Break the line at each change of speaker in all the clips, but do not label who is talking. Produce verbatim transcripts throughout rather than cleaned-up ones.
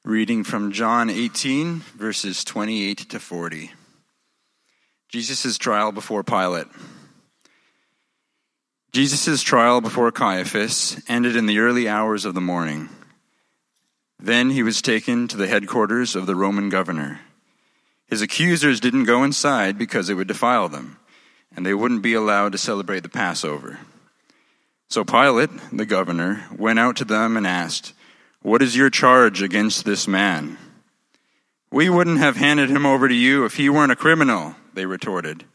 Reading from John eighteen, verses twenty-eight to forty. Jesus' trial before Pilate. Jesus' trial before Caiaphas ended in the early hours of the morning. Then he was taken to the headquarters of the Roman governor. His accusers didn't go inside because it would defile them, and they wouldn't be allowed to celebrate the Passover. So Pilate, the governor, went out to them and asked, "What is your charge against this man?" "We wouldn't have handed him over to you if he weren't a criminal," they retorted.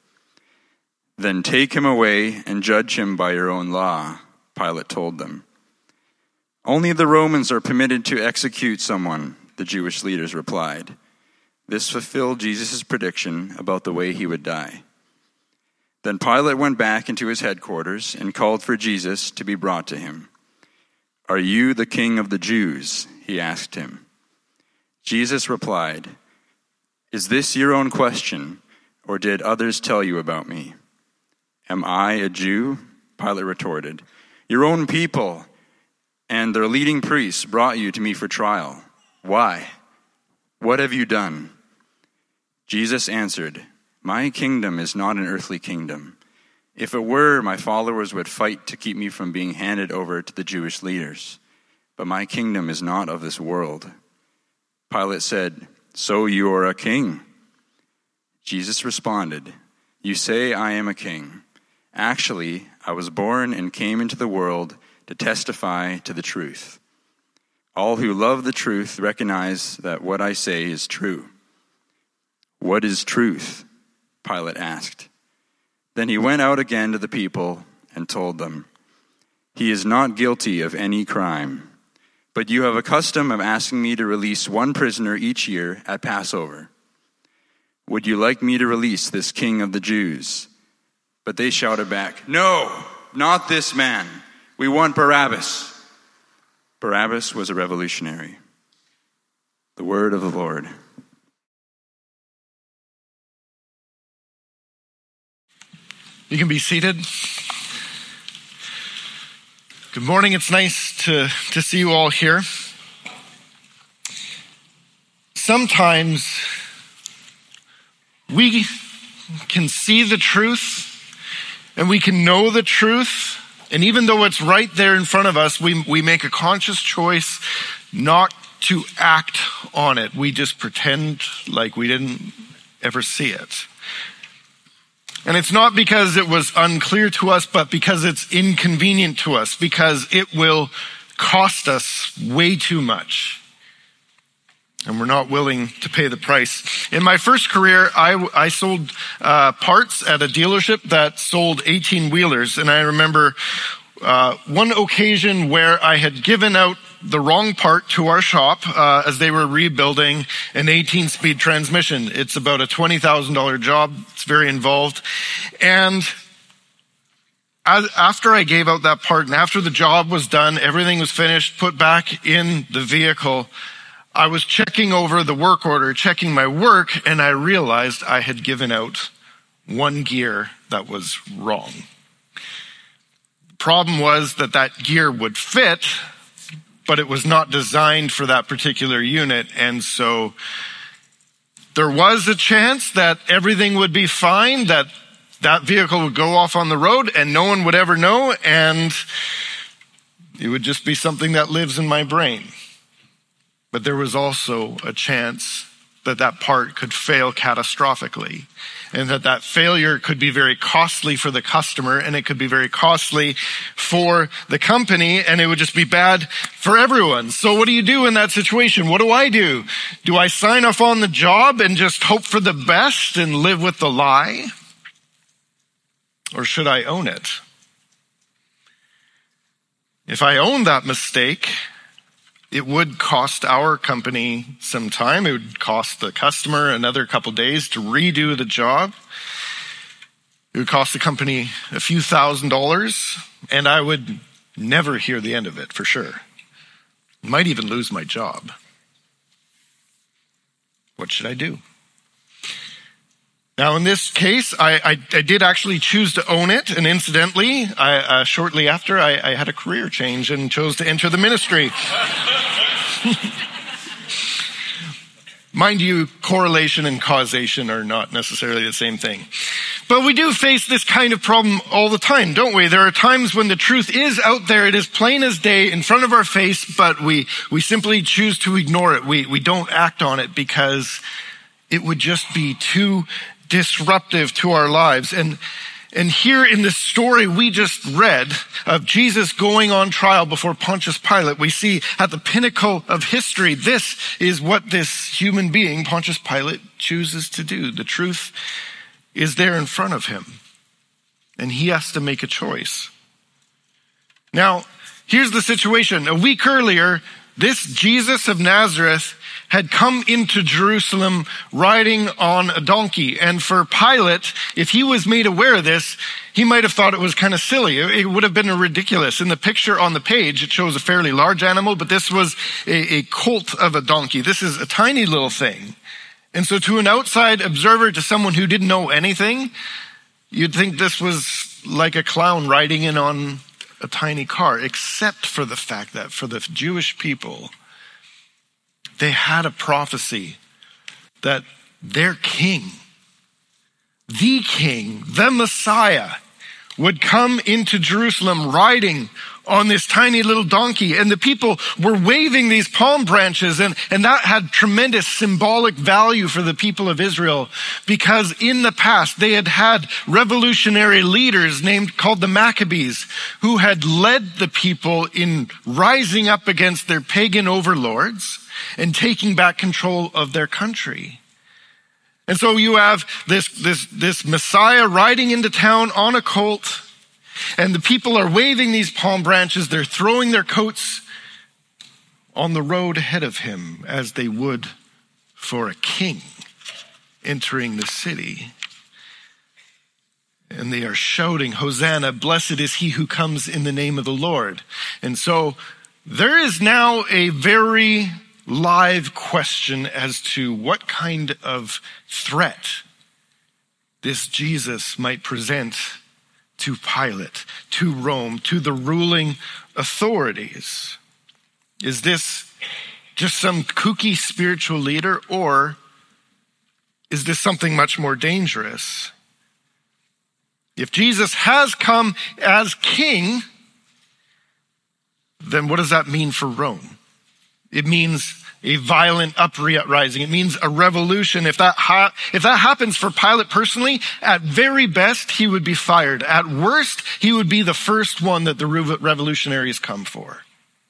"Then take him away and judge him by your own law," Pilate told them. "Only the Romans are permitted to execute someone," the Jewish leaders replied. This fulfilled Jesus' prediction about the way he would die. Then Pilate went back into his headquarters and called for Jesus to be brought to him. "Are you the king of the Jews?" he asked him. Jesus replied, "Is this your own question, or did others tell you about me?" "Am I a Jew?" Pilate retorted. "Your own people and their leading priests brought you to me for trial. Why? What have you done?" Jesus answered, "My kingdom is not an earthly kingdom. If it were, my followers would fight to keep me from being handed over to the Jewish leaders. But my kingdom is not of this world." Pilate said, "So you are a king?" Jesus responded, "You say I am a king. Actually, I was born and came into the world to testify to the truth. All who love the truth recognize that what I say is true." "What is truth?" Pilate asked. Then he went out again to the people and told them, "He is not guilty of any crime. But you have a custom of asking me to release one prisoner each year at Passover. Would you like me to release this king of the Jews?" But they shouted back, "No, not this man. We want Barabbas." Barabbas was a revolutionary. The word of the Lord.
You can be seated. Good morning. It's nice to, to see you all here. Sometimes we can see the truth and we can know the truth. And even though it's right there in front of us, we, we make a conscious choice not to act on it. We just pretend like we didn't ever see it. And it's not because it was unclear to us, but because it's inconvenient to us, because it will cost us way too much. And we're not willing to pay the price. In my first career, I, I sold uh, parts at a dealership that sold eighteen-wheelers. And I remember uh, one occasion where I had given out the wrong part to our shop uh, as they were rebuilding an eighteen-speed transmission. It's about a twenty thousand dollars job. It's very involved. And as, after I gave out that part and after the job was done, everything was finished, put back in the vehicle, I was checking over the work order, checking my work, and I realized I had given out one gear that was wrong. The problem was that that gear would fit, but it was not designed for that particular unit. And so there was a chance that everything would be fine, that that vehicle would go off on the road and no one would ever know, and it would just be something that lives in my brain. But there was also a chance that that part could fail catastrophically, and that that failure could be very costly for the customer, and it could be very costly for the company, and it would just be bad for everyone. So what do you do in that situation? What do I do? Do I sign off on the job and just hope for the best and live with the lie? Or should I own it? If I own that mistake, it would cost our company some time. It would cost the customer another couple days to redo the job. It would cost the company a few thousand dollars, and I would never hear the end of it for sure. Might even lose my job. What should I do? Now, in this case, I, I, I did actually choose to own it, and incidentally, I, uh, shortly after, I, I had a career change and chose to enter the ministry. Mind you, correlation and causation are not necessarily the same thing. But we do face this kind of problem all the time, don't we? There are times when the truth is out there, it is plain as day in front of our face, but we, we simply choose to ignore it. We, we don't act on it because it would just be too disruptive to our lives. And And here in this story we just read of Jesus going on trial before Pontius Pilate, we see at the pinnacle of history, this is what this human being, Pontius Pilate, chooses to do. The truth is there in front of him, and he has to make a choice. Now, here's the situation. A week earlier, this Jesus of Nazareth had come into Jerusalem riding on a donkey. And for Pilate, if he was made aware of this, he might have thought it was kind of silly. It would have been ridiculous. In the picture on the page, it shows a fairly large animal, but this was a, a colt of a donkey. This is a tiny little thing. And so to an outside observer, to someone who didn't know anything, you'd think this was like a clown riding in on a tiny car, except for the fact that for the Jewish people, they had a prophecy that their king, the king, the Messiah, would come into Jerusalem riding on this tiny little donkey. And the people were waving these palm branches, and, and that had tremendous symbolic value for the people of Israel, because in the past they had had revolutionary leaders named called the Maccabees, who had led the people in rising up against their pagan overlords and taking back control of their country. And so you have this, this, this Messiah riding into town on a colt, and the people are waving these palm branches. They're throwing their coats on the road ahead of him as they would for a king entering the city. And they are shouting, "Hosanna, blessed is he who comes in the name of the Lord." And so there is now a very live question as to what kind of threat this Jesus might present to Pilate, to Rome, to the ruling authorities. Is this just some kooky spiritual leader, or is this something much more dangerous? If Jesus has come as king, then what does that mean for Rome? It means a violent uprising. It means a revolution. If that ha- if that happens for Pilate personally, at very best, he would be fired. At worst, he would be the first one that the revolutionaries come for.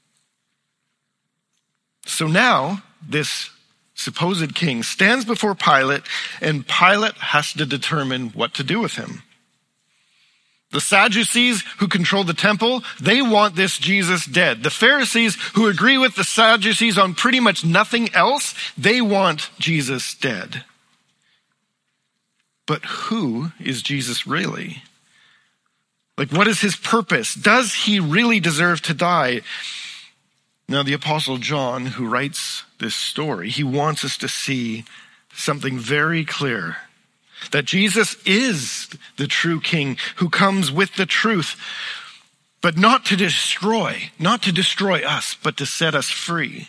So now, this supposed king stands before Pilate, and Pilate has to determine what to do with him. The Sadducees, who control the temple, they want this Jesus dead. The Pharisees, who agree with the Sadducees on pretty much nothing else, they want Jesus dead. But who is Jesus really? Like, what is his purpose? Does he really deserve to die? Now, the Apostle John, who writes this story, he wants us to see something very clear. That Jesus is the true king who comes with the truth, but not to destroy, not to destroy us, but to set us free.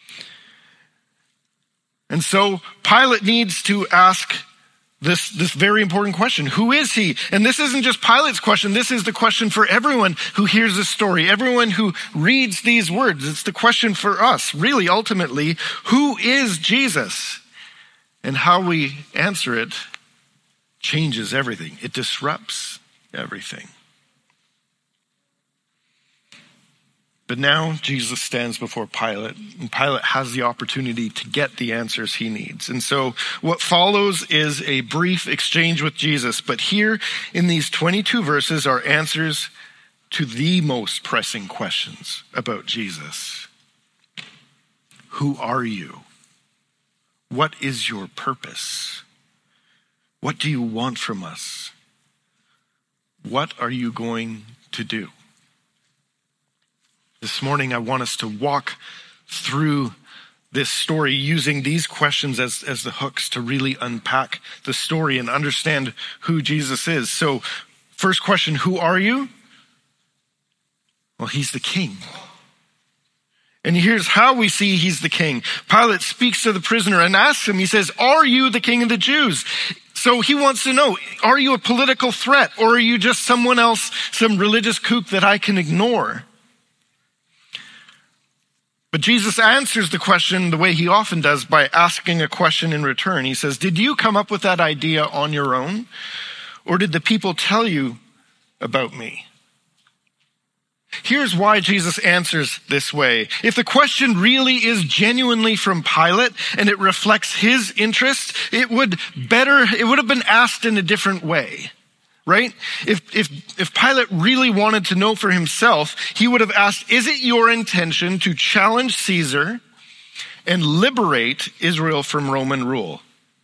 And so Pilate needs to ask this, this very important question. Who is he? And this isn't just Pilate's question. This is the question for everyone who hears this story, everyone who reads these words. It's the question for us, really, ultimately. Who is Jesus? And how we answer it changes everything. It disrupts everything. But now Jesus stands before Pilate, and Pilate has the opportunity to get the answers he needs. And so what follows is a brief exchange with Jesus. But here in these twenty-two verses are answers to the most pressing questions about Jesus. Who are you? What is your purpose? What do you want from us? What are you going to do? This morning, I want us to walk through this story using these questions as, as the hooks to really unpack the story and understand who Jesus is. So, first question, who are you? Well, he's the king. And here's how we see he's the king. Pilate speaks to the prisoner and asks him, he says, "Are you the king of the Jews?" So he wants to know, are you a political threat, or are you just someone else, some religious kook that I can ignore? But Jesus answers the question the way he often does, by asking a question in return. He says, "Did you come up with that idea on your own, or did the people tell you about me?" Here's why Jesus answers this way. If the question really is genuinely from Pilate and it reflects his interest, it would better, it would have been asked in a different way, right? If, if, if Pilate really wanted to know for himself, he would have asked, "Is it your intention to challenge Caesar and liberate Israel from Roman rule?"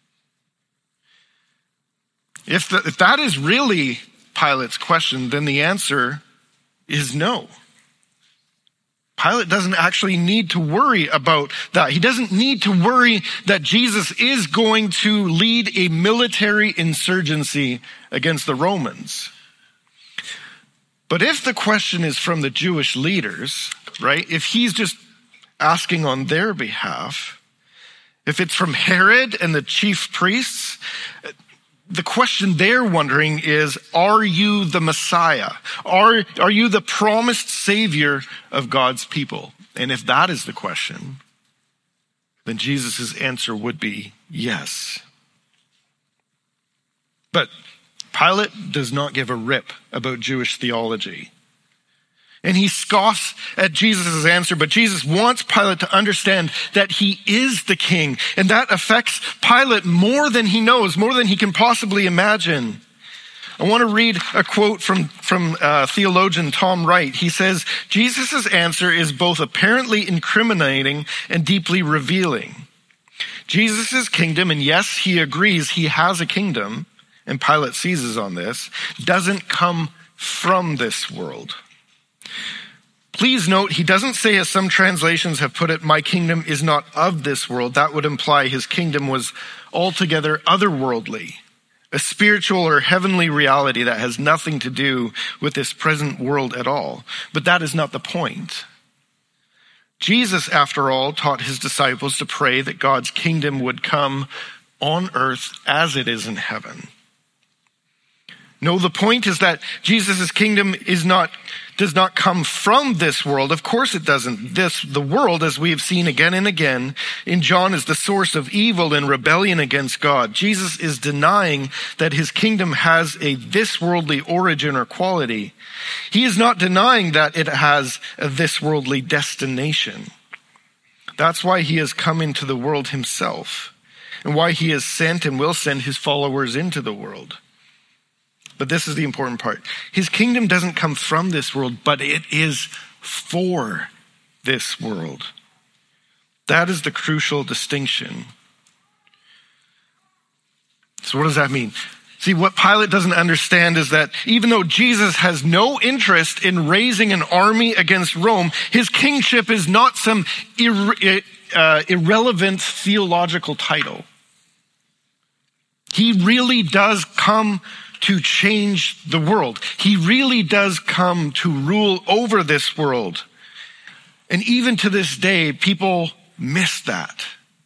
If, the, if that is really Pilate's question, then the answer is no. Pilate doesn't actually need to worry about that. He doesn't need to worry that Jesus is going to lead a military insurgency against the Romans. But if the question is from the Jewish leaders, right, if he's just asking on their behalf, if it's from Herod and the chief priests, the question they're wondering is, are you the Messiah? Are, are you the promised Savior of God's people? And if that is the question, then Jesus' answer would be yes. But Pilate does not give a rip about Jewish theology. And he scoffs at Jesus' answer, but Jesus wants Pilate to understand that he is the king. And that affects Pilate more than he knows, more than he can possibly imagine. I want to read a quote from, from uh, theologian Tom Wright. He says, "Jesus' answer is both apparently incriminating and deeply revealing. Jesus' kingdom, and yes, he agrees he has a kingdom, and Pilate seizes on this, doesn't come from this world." Please note, he doesn't say, as some translations have put it, "My kingdom is not of this world." That would imply his kingdom was altogether otherworldly, a spiritual or heavenly reality that has nothing to do with this present world at all. But that is not the point. Jesus, after all, taught his disciples to pray that God's kingdom would come on earth as it is in heaven. No, the point is that Jesus' kingdom is not, does not come from this world. Of course it doesn't. This, the world, as we have seen again and again in John, is the source of evil and rebellion against God. Jesus is denying that his kingdom has a this worldly origin or quality. He is not denying that it has a this worldly destination. That's why he has come into the world himself, and why he has sent and will send his followers into the world. But this is the important part. His kingdom doesn't come from this world, but it is for this world. That is the crucial distinction. So what does that mean? See, what Pilate doesn't understand is that even though Jesus has no interest in raising an army against Rome, his kingship is not some irre- uh, irrelevant theological title. He really does come to change the world. He really does come to rule over this world. And even to this day, people miss that.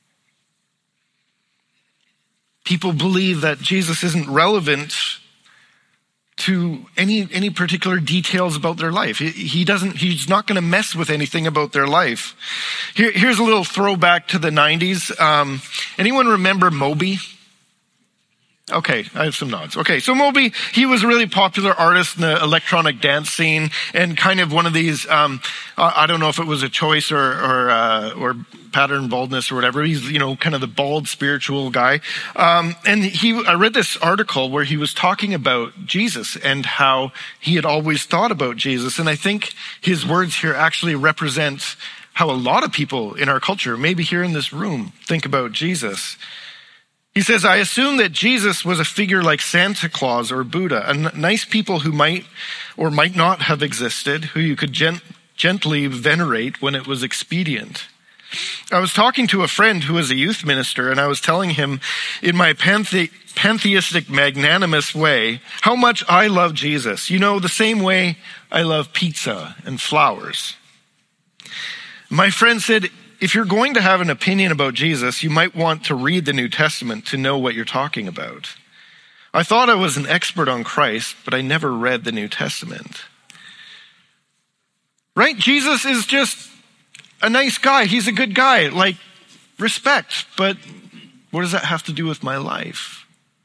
People believe that Jesus isn't relevant to any, any particular details about their life. He, he doesn't, he's not going to mess with anything about their life. Here, here's a little throwback to the nineties. Um, anyone remember Moby? Okay, I have some nods. Okay, so Moby, he was a really popular artist in the electronic dance scene, and kind of one of these, um, I don't know if it was a choice or or, uh, or pattern baldness or whatever. He's, you know, kind of the bald spiritual guy. Um, and he, I read this article where he was talking about Jesus and how he had always thought about Jesus. And I think his words here actually represent how a lot of people in our culture, maybe here in this room, think about Jesus. He says, "I assume that Jesus was a figure like Santa Claus or Buddha, a n- nice people who might or might not have existed, who you could gent- gently venerate when it was expedient. I was talking to a friend who is a youth minister, and I was telling him in my panthe- pantheistic, magnanimous way how much I love Jesus. You know, the same way I love pizza and flowers. My friend said, if you're going to have an opinion about Jesus, you might want to read the New Testament to know what you're talking about. I thought I was an expert on Christ, but I never read the New Testament. Right? Jesus is just a nice guy. He's a good guy. Like, respect. But what does that have to do with my life?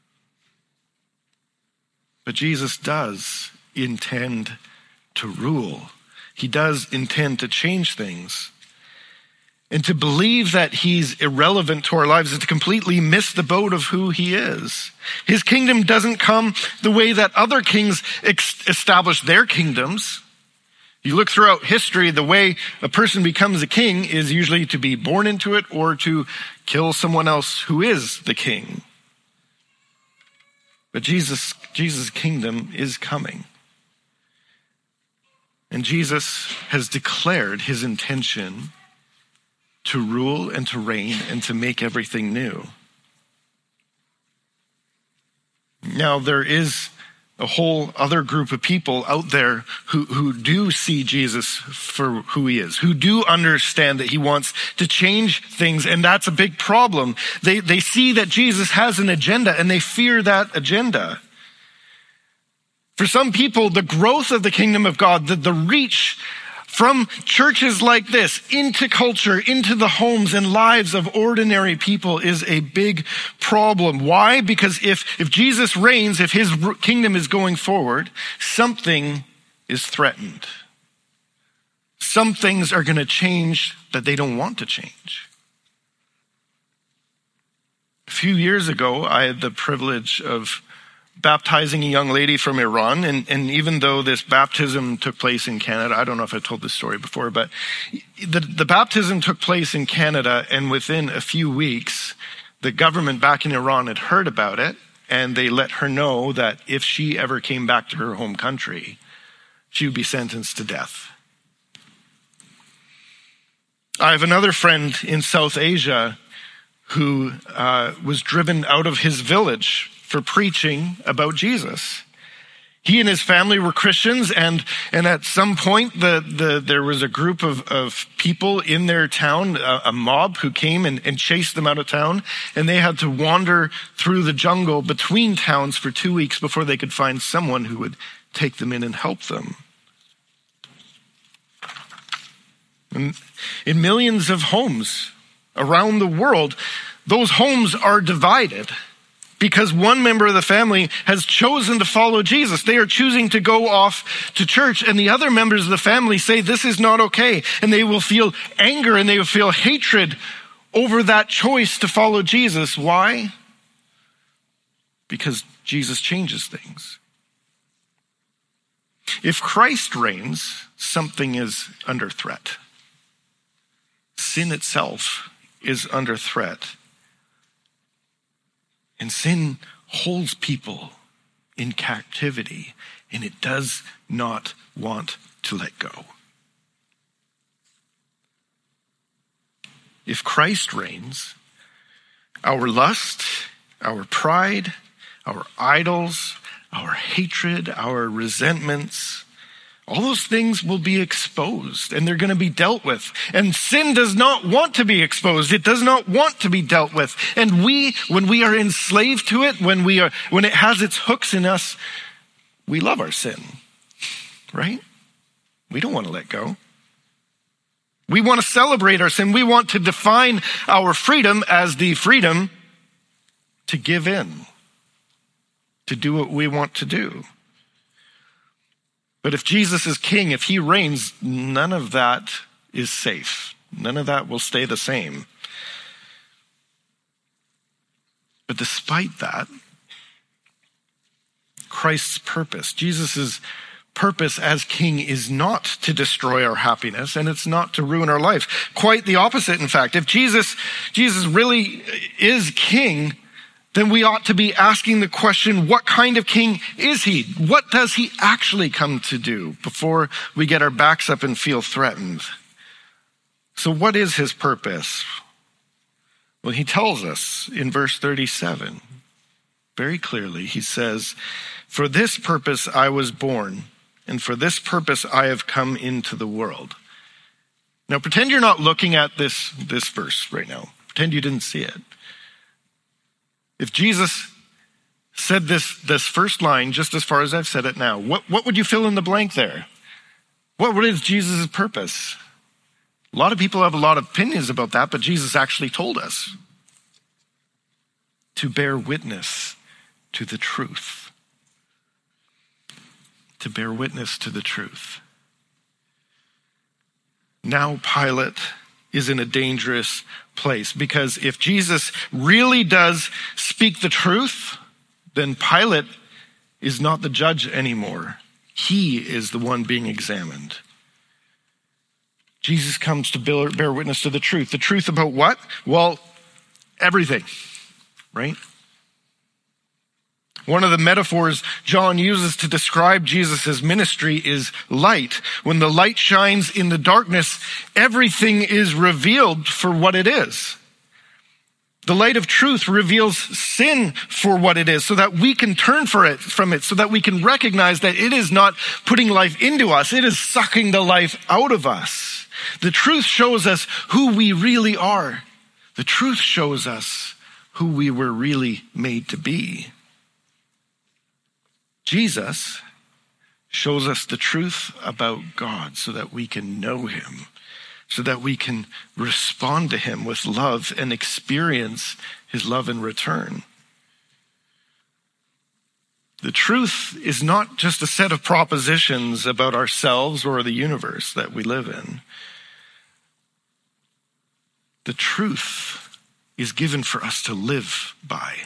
But Jesus does intend to rule. He does intend to change things. And to believe that he's irrelevant to our lives is to completely miss the boat of who he is. His kingdom doesn't come the way that other kings ex- establish their kingdoms. You look throughout history, the way a person becomes a king is usually to be born into it or to kill someone else who is the king. But Jesus, Jesus' kingdom is coming. And Jesus has declared his intention to rule and to reign and to make everything new. Now, there is a whole other group of people out there who, who do see Jesus for who he is, who do understand that he wants to change things, and that's a big problem. They, they see that Jesus has an agenda, and they fear that agenda. For some people, the growth of the kingdom of God, the, the reach from churches like this into culture, into the homes and lives of ordinary people is a big problem. Why? Because if, if Jesus reigns, if his kingdom is going forward, something is threatened. Some things are going to change that they don't want to change. A few years ago, I had the privilege of baptizing a young lady from Iran. And, and even though this baptism took place in Canada, I don't know if I told this story before, but the, the baptism took place in Canada, and within a few weeks, the government back in Iran had heard about it, and they let her know that if she ever came back to her home country, she would be sentenced to death. I have another friend in South Asia who uh, was driven out of his village for preaching about Jesus. He and his family were Christians, and, and at some point the, the, there was a group of, of people in their town, a, a mob who came and, and chased them out of town, and they had to wander through the jungle between towns for two weeks before they could find someone who would take them in and help them. And in millions of homes around the world, those homes are divided because one member of the family has chosen to follow Jesus. They are choosing to go off to church, and the other members of the family say this is not okay, and they will feel anger and they will feel hatred over that choice to follow Jesus. Why? Because Jesus changes things. If Christ reigns, something is under threat. Sin itself is under threat. And sin holds people in captivity, and it does not want to let go. If Christ reigns, our lust, our pride, our idols, our hatred, our resentments, all those things will be exposed, and they're going to be dealt with. And sin does not want to be exposed. It does not want to be dealt with. And we, when we are enslaved to it, when we are, when it has its hooks in us, we love our sin, right? We don't want to let go. We want to celebrate our sin. We want to define our freedom as the freedom to give in, to do what we want to do. But if Jesus is king, if he reigns, none of that is safe. None of that will stay the same. But despite that, Christ's purpose, Jesus' purpose as king is not to destroy our happiness, and it's not to ruin our life. Quite the opposite, in fact. If Jesus, Jesus really is king, then we ought to be asking the question, what kind of king is he? What does he actually come to do before we get our backs up and feel threatened? So what is his purpose? Well, he tells us in verse thirty-seven, very clearly, he says, "For this purpose I was born, and for this purpose I have come into the world." Now pretend you're not looking at this, this verse right now. Pretend you didn't see it. If Jesus said this, this first line just as far as I've said it now, what, what would you fill in the blank there? What, what is Jesus' purpose? A lot of people have a lot of opinions about that, but Jesus actually told us to bear witness to the truth. To bear witness to the truth. Now Pilate is in a dangerous place, because if Jesus really does speak the truth, then Pilate is not the judge anymore. He is the one being examined. Jesus comes to bear witness to the truth. The truth about what? Well, everything, right? One of the metaphors John uses to describe Jesus' ministry is light. When the light shines in the darkness, everything is revealed for what it is. The light of truth reveals sin for what it is, so that we can turn for it, from it, so that we can recognize that it is not putting life into us, it is sucking the life out of us. The truth shows us who we really are. The truth shows us who we were really made to be. Jesus shows us the truth about God so that we can know him, so that we can respond to him with love and experience his love in return. The truth is not just a set of propositions about ourselves or the universe that we live in. The truth is given for us to live by.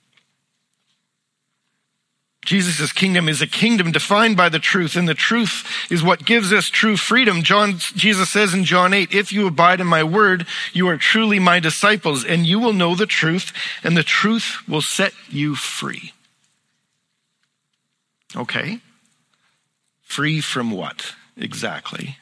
Jesus' kingdom is a kingdom defined by the truth, and the truth is what gives us true freedom. John, Jesus says in John eight, if you abide in my word, you are truly my disciples, and you will know the truth, and the truth will set you free. Okay. Free from what exactly?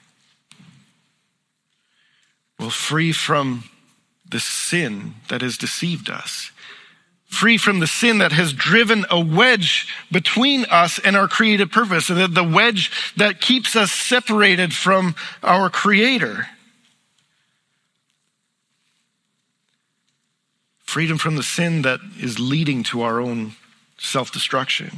Well, free from the sin that has deceived us. Free from the sin that has driven a wedge between us and our created purpose, the, the wedge that keeps us separated from our Creator. Freedom from the sin that is leading to our own self-destruction.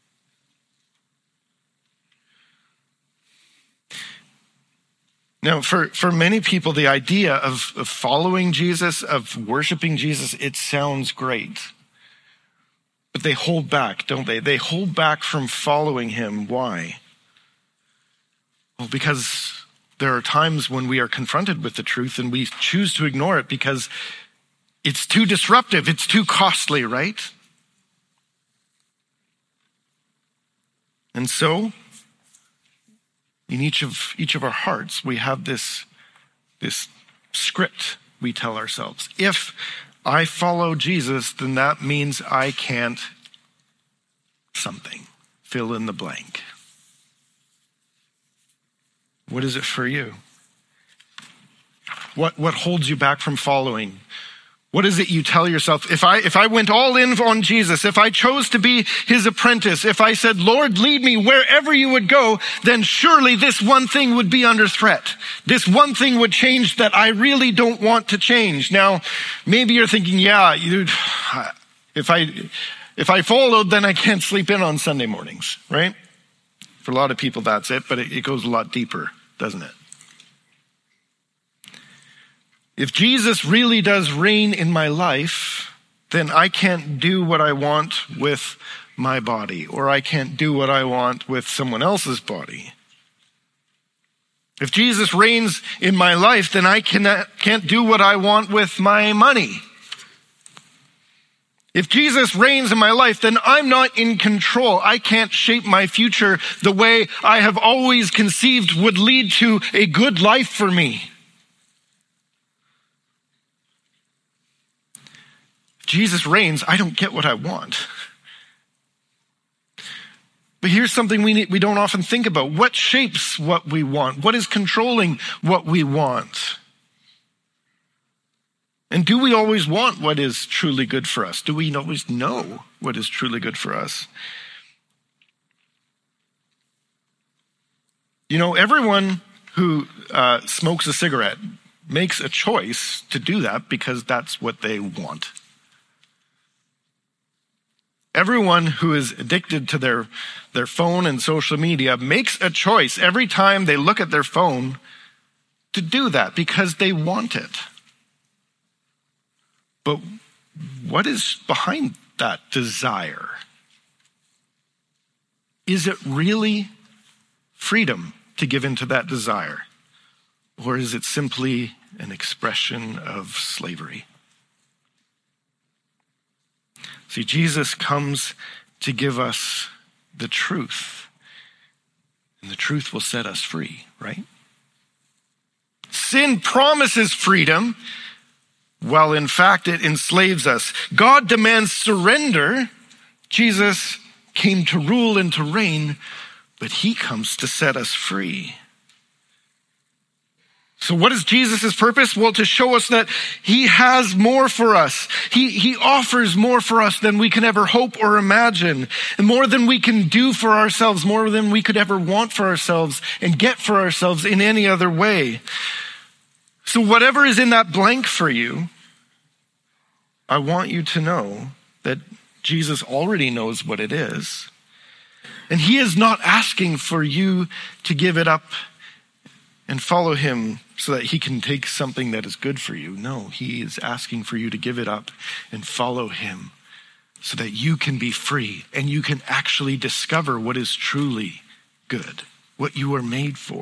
Now, for, for many people, the idea of, of following Jesus, of worshiping Jesus, it sounds great. But they hold back, don't they? They hold back from following him. Why? Well, because there are times when we are confronted with the truth and we choose to ignore it because it's too disruptive, it's too costly, right? And so, in each of each of our hearts, we have this, this script we tell ourselves. If I follow Jesus, then that means I can't something. Fill in the blank. What is it for you? What, what holds you back from following? What is it you tell yourself? If I, if I went all in on Jesus, if I chose to be his apprentice, if I said, Lord, lead me wherever you would go, then surely this one thing would be under threat. This one thing would change that I really don't want to change. Now, maybe you're thinking, yeah, you, if I, if I followed, then I can't sleep in on Sunday mornings, right? For a lot of people, that's it, but it, it goes a lot deeper, doesn't it? If Jesus really does reign in my life, then I can't do what I want with my body, or I can't do what I want with someone else's body. If Jesus reigns in my life, then I cannot, can't do what I want with my money. If Jesus reigns in my life, then I'm not in control. I can't shape my future the way I have always conceived would lead to a good life for me. Jesus reigns, I don't get what I want. But here's something we need, we don't often think about. What shapes what we want? What is controlling what we want? And do we always want what is truly good for us? Do we always know what is truly good for us? You know, everyone who uh, smokes a cigarette makes a choice to do that because that's what they want. Everyone who is addicted to their, their phone and social media makes a choice every time they look at their phone to do that because they want it. But what is behind that desire? Is it really freedom to give into that desire? Or is it simply an expression of slavery? See, Jesus comes to give us the truth, and the truth will set us free, right? Sin promises freedom, while in fact it enslaves us. God demands surrender. Jesus came to rule and to reign, but he comes to set us free. So what is Jesus' purpose? Well, to show us that he has more for us. He, he offers more for us than we can ever hope or imagine, and more than we can do for ourselves, more than we could ever want for ourselves and get for ourselves in any other way. So whatever is in that blank for you, I want you to know that Jesus already knows what it is. And he is not asking for you to give it up and follow him so that he can take something that is good for you. No, he is asking for you to give it up and follow him so that you can be free and you can actually discover what is truly good, what you are made for.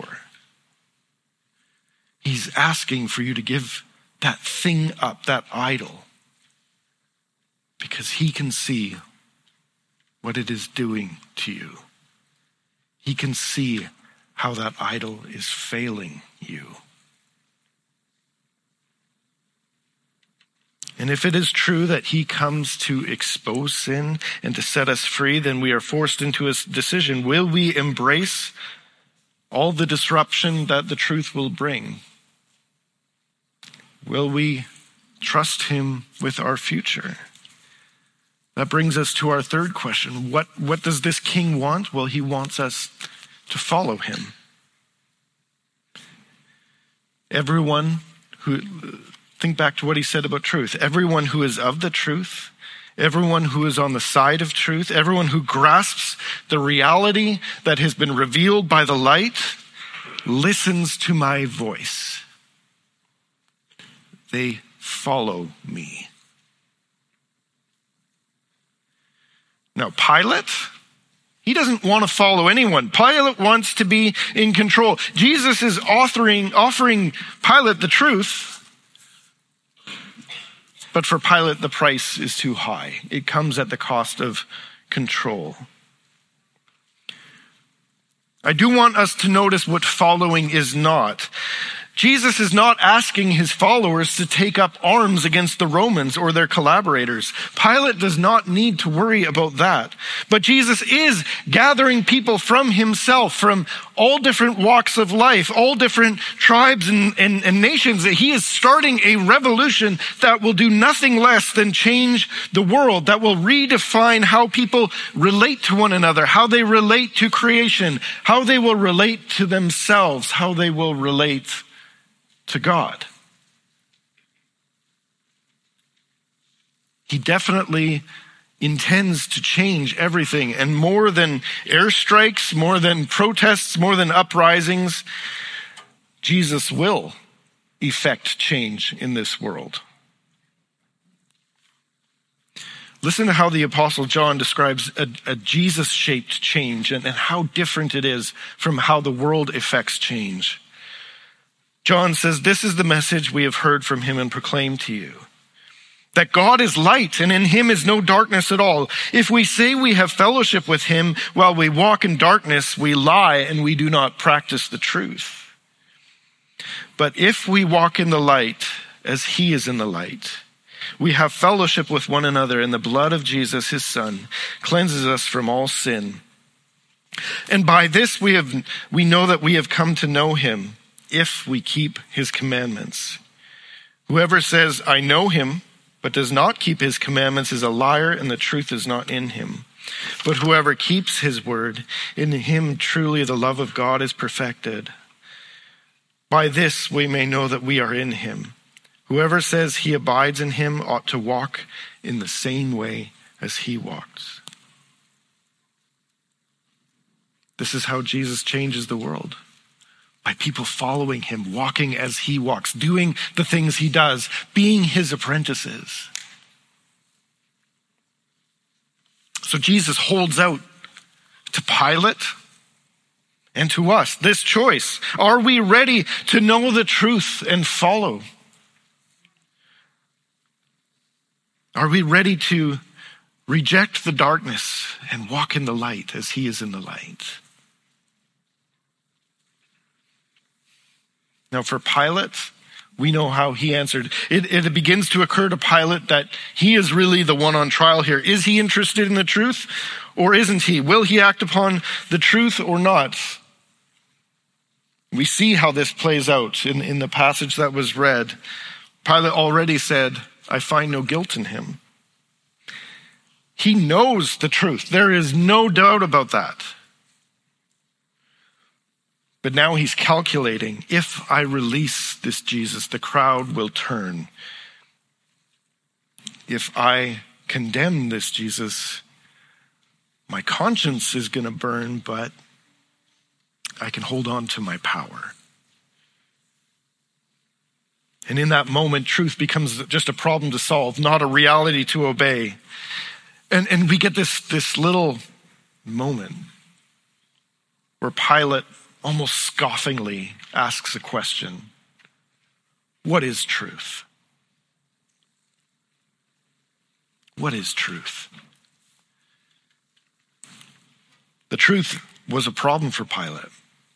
He's asking for you to give that thing up, that idol, because he can see what it is doing to you. He can see how that idol is failing you. And if it is true that he comes to expose sin and to set us free, then we are forced into a decision. Will we embrace all the disruption that the truth will bring? Will we trust him with our future? That brings us to our third question. What, what does this king want? Well, he wants us to follow him. Everyone who, think back to what he said about truth. Everyone who is of the truth, everyone who is on the side of truth, everyone who grasps the reality that has been revealed by the light, listens to my voice. They follow me. Now, Pilate, he doesn't want to follow anyone. Pilate wants to be in control. Jesus is offering, offering Pilate the truth, but for Pilate, the price is too high. It comes at the cost of control. I do want us to notice what following is not. Jesus is not asking his followers to take up arms against the Romans or their collaborators. Pilate does not need to worry about that. But Jesus is gathering people from himself, from all different walks of life, all different tribes and, and, and nations. He is starting a revolution that will do nothing less than change the world, that will redefine how people relate to one another, how they relate to creation, how they will relate to themselves, how they will relate to God. He definitely intends to change everything, and more than airstrikes, more than protests, more than uprisings, Jesus will effect change in this world. Listen to how the Apostle John describes a, a Jesus-shaped change and, and how different it is from how the world effects change. John says, "This is the message we have heard from him and proclaimed to you, that God is light and in him is no darkness at all. If we say we have fellowship with him while we walk in darkness, we lie and we do not practice the truth. But if we walk in the light as he is in the light, we have fellowship with one another, and the blood of Jesus, his son, cleanses us from all sin. And by this we have we know that we have come to know him, if we keep his commandments. Whoever says, 'I know him,' but does not keep his commandments is a liar, and the truth is not in him. But whoever keeps his word, in him truly the love of God is perfected. By this we may know that we are in him. Whoever says he abides in him ought to walk in the same way as he walks. This is how Jesus changes the world. By people following him, walking as he walks, doing the things he does, being his apprentices. So Jesus holds out to Pilate and to us this choice. Are we ready to know the truth and follow? Are we ready to reject the darkness and walk in the light as he is in the light? Now for Pilate, we know how he answered. It, it begins to occur to Pilate that he is really the one on trial here. Is he interested in the truth or isn't he? Will he act upon the truth or not? We see how this plays out in, in the passage that was read. Pilate already said, I find no guilt in him. He knows the truth. There is no doubt about that. But now he's calculating, if I release this Jesus, the crowd will turn. If I condemn this Jesus, my conscience is going to burn, but I can hold on to my power. And in that moment, truth becomes just a problem to solve, not a reality to obey. And, and we get this, this little moment where Pilate almost scoffingly asks a question. What is truth? What is truth? The truth was a problem for Pilate.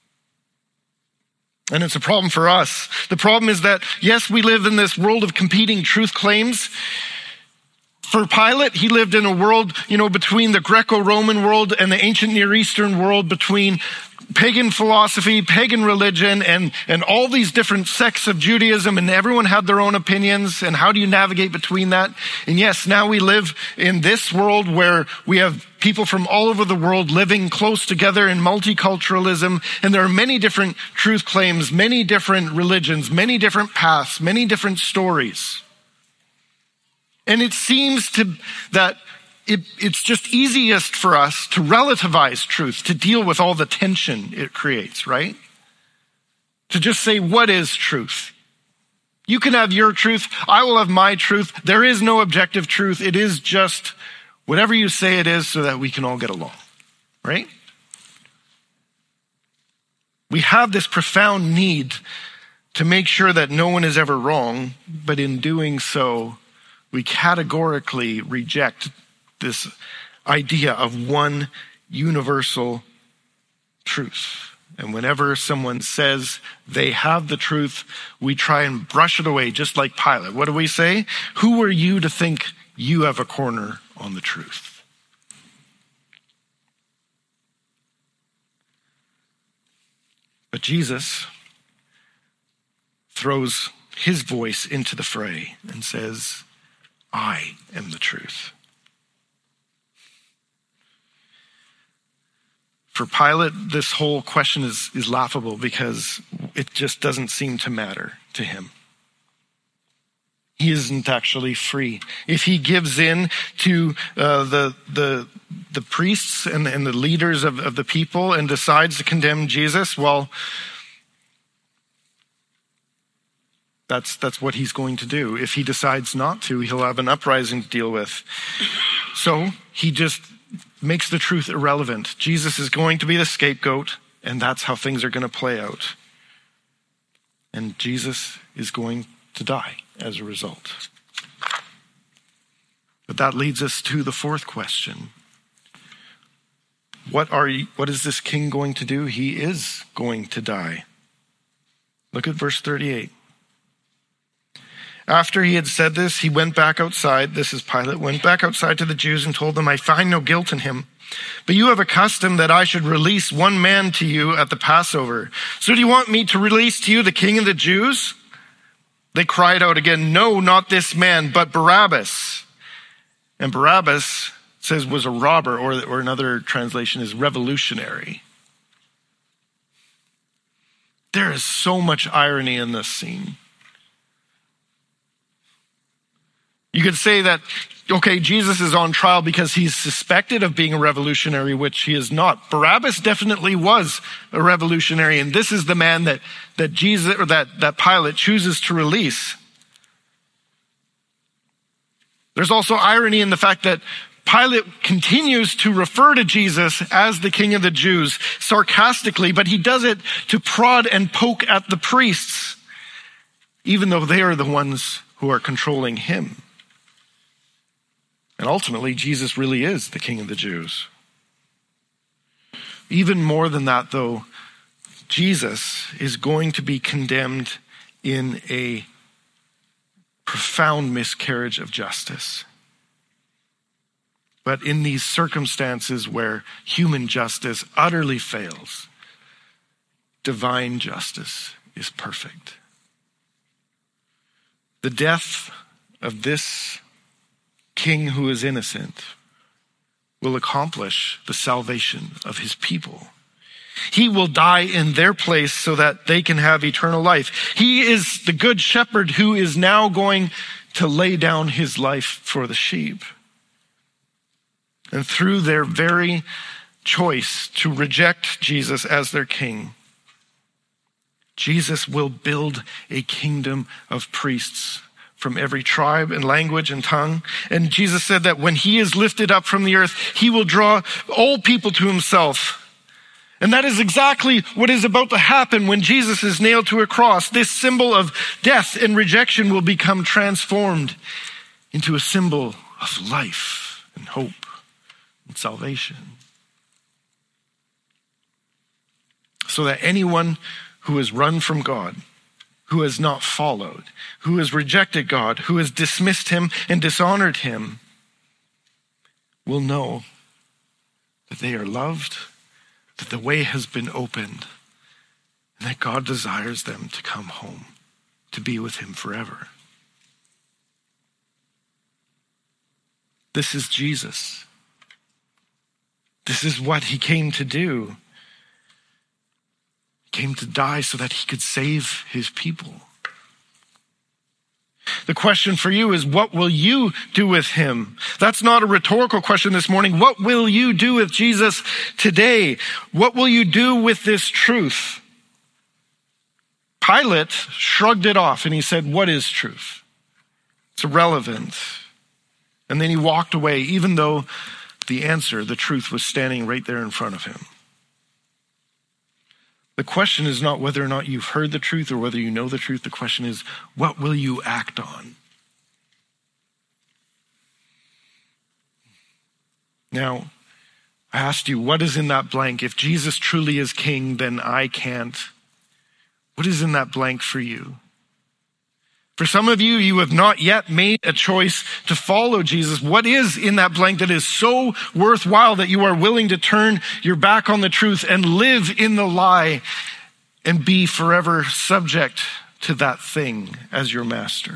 And it's a problem for us. The problem is that, yes, we live in this world of competing truth claims. For Pilate, he lived in a world, you know, between the Greco-Roman world and the ancient Near Eastern world, between pagan philosophy, pagan religion, and, and all these different sects of Judaism, and everyone had their own opinions. And how do you navigate between that? And yes, now we live in this world where we have people from all over the world living close together in multiculturalism, and there are many different truth claims, many different religions, many different paths, many different stories. And it seems to that it, it's just easiest for us to relativize truth, to deal with all the tension it creates, right? To just say, what is truth? You can have your truth. I will have my truth. There is no objective truth. It is just whatever you say it is so that we can all get along, right? We have this profound need to make sure that no one is ever wrong, but in doing so, we categorically reject this idea of one universal truth. And whenever someone says they have the truth, we try and brush it away, just like Pilate. What do we say? Who are you to think you have a corner on the truth? But Jesus throws his voice into the fray and says, I am the truth. For Pilate, this whole question is, is laughable because it just doesn't seem to matter to him. He isn't actually free. If he gives in to uh, the, the, the priests and, and the leaders of, of the people and decides to condemn Jesus, well, That's that's what he's going to do. If he decides not to, he'll have an uprising to deal with. So he just makes the truth irrelevant. Jesus is going to be the scapegoat, and that's how things are going to play out. And Jesus is going to die as a result. But that leads us to the fourth question. What are you, what is this king going to do? He is going to die. Look at verse thirty-eight. After he had said this, he went back outside. This is Pilate, went back outside to the Jews and told them, I find no guilt in him. But you have a custom that I should release one man to you at the Passover. So do you want me to release to you the king of the Jews? They cried out again, no, not this man, but Barabbas. And Barabbas says was a robber, or, or another translation is revolutionary. There is so much irony in this scene. You could say that, okay, Jesus is on trial because he's suspected of being a revolutionary, which he is not. Barabbas definitely was a revolutionary, and this is the man that, that Jesus or that, that Pilate chooses to release. There's also irony in the fact that Pilate continues to refer to Jesus as the King of the Jews sarcastically, but he does it to prod and poke at the priests, even though they are the ones who are controlling him. And ultimately, Jesus really is the King of the Jews. Even more than that, though, Jesus is going to be condemned in a profound miscarriage of justice. But in these circumstances where human justice utterly fails, divine justice is perfect. The death of this king who is innocent will accomplish the salvation of his people. He will die in their place so that they can have eternal life. He is the good shepherd who is now going to lay down his life for the sheep. And through their very choice to reject Jesus as their king, Jesus will build a kingdom of priests from every tribe and language and tongue. And Jesus said that when he is lifted up from the earth, he will draw all people to himself. And that is exactly what is about to happen when Jesus is nailed to a cross. This symbol of death and rejection will become transformed into a symbol of life and hope and salvation. So that anyone who has run from God, who has not followed, who has rejected God, who has dismissed him and dishonored him, will know that they are loved, that the way has been opened, and that God desires them to come home, to be with him forever. This is Jesus. This is what he came to do. He came to die so that he could save his people. The question for you is, what will you do with him? That's not a rhetorical question this morning. What will you do with Jesus today? What will you do with this truth? Pilate shrugged it off and he said, what is truth? It's irrelevant. And then he walked away, even though the answer, the truth, was standing right there in front of him. The question is not whether or not you've heard the truth or whether you know the truth. The question is, what will you act on? Now, I asked you, what is in that blank? If Jesus truly is king, then I can't. What is in that blank for you? For some of you, you have not yet made a choice to follow Jesus. What is in that blank that is so worthwhile that you are willing to turn your back on the truth and live in the lie and be forever subject to that thing as your master?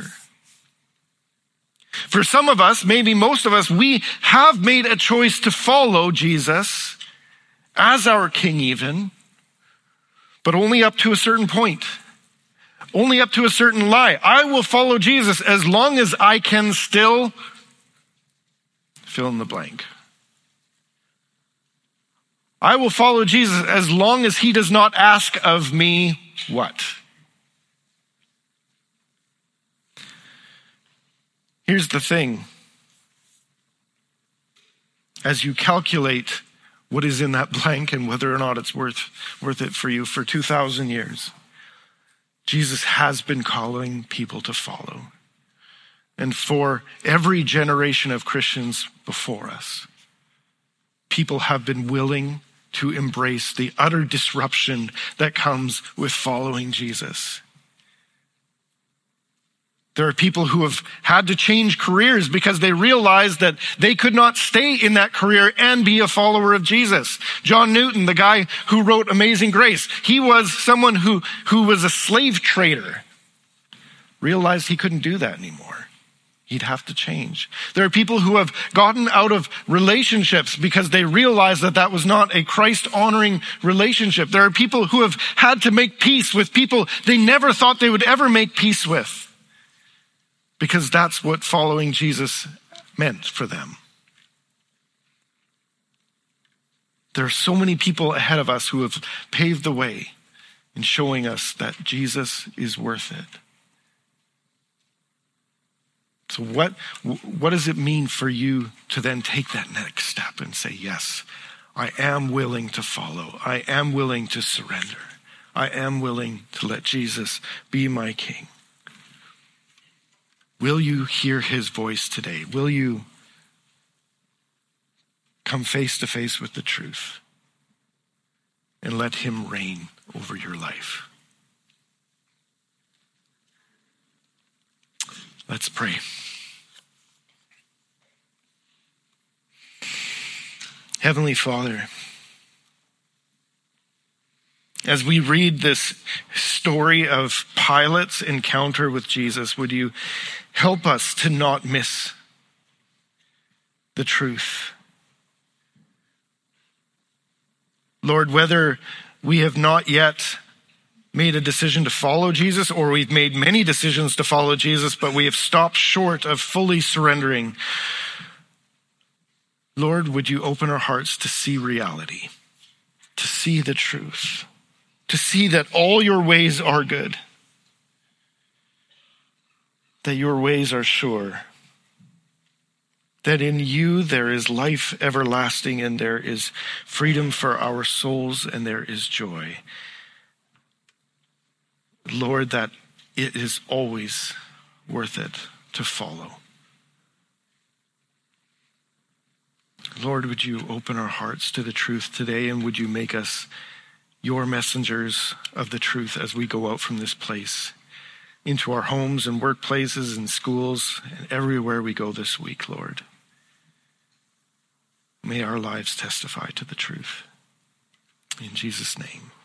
For some of us, maybe most of us, we have made a choice to follow Jesus as our king even, but only up to a certain point. Only up to a certain lie. I will follow Jesus as long as I can still fill in the blank. I will follow Jesus as long as he does not ask of me what? Here's the thing. As you calculate what is in that blank and whether or not it's worth, worth it for you for two thousand years, Jesus has been calling people to follow. And for every generation of Christians before us, people have been willing to embrace the utter disruption that comes with following Jesus. There are people who have had to change careers because they realized that they could not stay in that career and be a follower of Jesus. John Newton, the guy who wrote Amazing Grace, he was someone who, who was a slave trader, realized he couldn't do that anymore. He'd have to change. There are people who have gotten out of relationships because they realized that that was not a Christ-honoring relationship. There are people who have had to make peace with people they never thought they would ever make peace with, because that's what following Jesus meant for them. There are so many people ahead of us who have paved the way in showing us that Jesus is worth it. So what, what does it mean for you to then take that next step and say, yes, I am willing to follow. I am willing to surrender. I am willing to let Jesus be my king. Will you hear his voice today? Will you come face to face with the truth and let him reign over your life? Let's pray. Heavenly Father, as we read this story of Pilate's encounter with Jesus, would you help us to not miss the truth? Lord, whether we have not yet made a decision to follow Jesus, or we've made many decisions to follow Jesus, but we have stopped short of fully surrendering, Lord, would you open our hearts to see reality, to see the truth, to see that all your ways are good, that your ways are sure, that in you there is life everlasting, and there is freedom for our souls, and there is joy. Lord, that it is always worth it to follow. Lord, would you open our hearts to the truth today, and would you make us your messengers of the truth as we go out from this place into our homes and workplaces and schools and everywhere we go this week, Lord. May our lives testify to the truth. In Jesus' name.